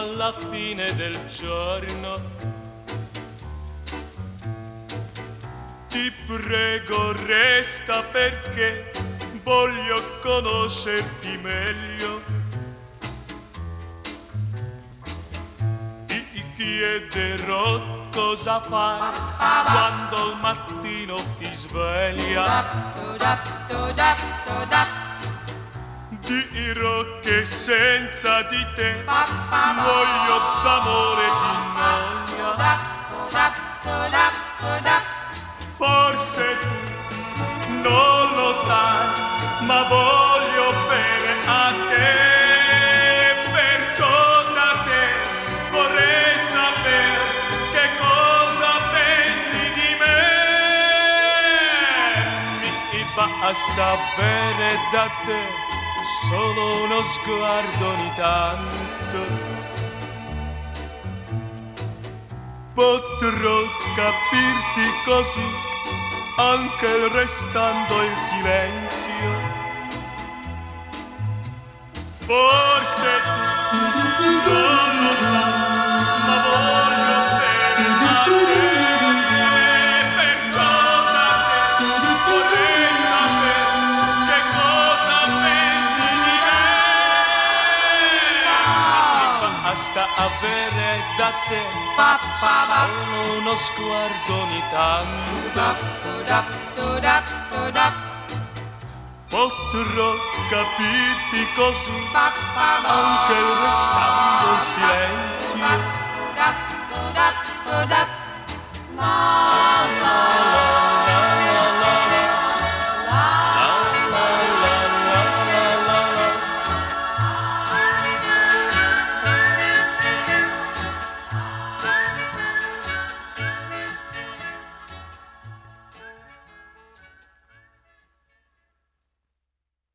alla fine del giorno. Ti prego, resta perché voglio conoscerti meglio. Ti chiederò cosa fai quando al mattino ti sveglia. Dirò che senza di te muoio d'amore e di noia. Forse tu non lo sai, ma voglio bene a te. Perciò da te vorrei sapere che cosa pensi di me. Mi basta bene da te solo uno sguardo ogni tanto. Potrò capirti così anche restando in silenzio. Forse tu non lo sai, ma voglio bene a te. Perciò da te vorrei sapere che cosa pensi di me. Mi basta avere da te solo uno sguardo ogni tanto. Potrò capirti così anche restando in silenzio.